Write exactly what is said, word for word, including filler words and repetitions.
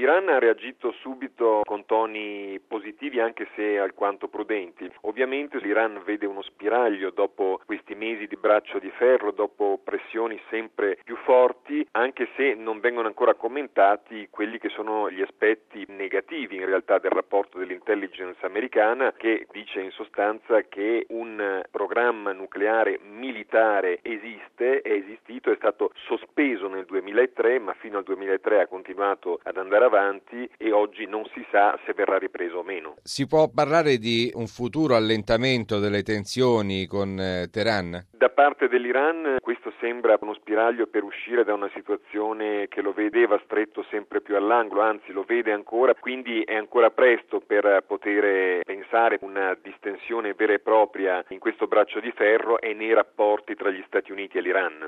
L'Iran ha reagito subito con toni positivi, anche se alquanto prudenti. Ovviamente l'Iran vede uno spiraglio dopo questi mesi di braccio di ferro, dopo pressioni sempre più forti, anche se non vengono ancora commentati quelli che sono gli aspetti negativi in realtà del rapporto dell'intelligence americana, che dice in sostanza che un programma nucleare militare esiste, è esistito, è stato sospeso nel duemilatré, ma fino al duemilatré ha continuato ad andare avanti e oggi non si sa se verrà ripreso o meno. Si può parlare di un futuro allentamento delle tensioni con eh, Teheran? Da parte dell'Iran questo sembra uno spiraglio per uscire da una situazione che lo vedeva stretto sempre più all'angolo, anzi lo vede ancora, quindi è ancora presto per poter pensare una distensione vera e propria in questo braccio di ferro e nei rapporti tra gli Stati Uniti e l'Iran.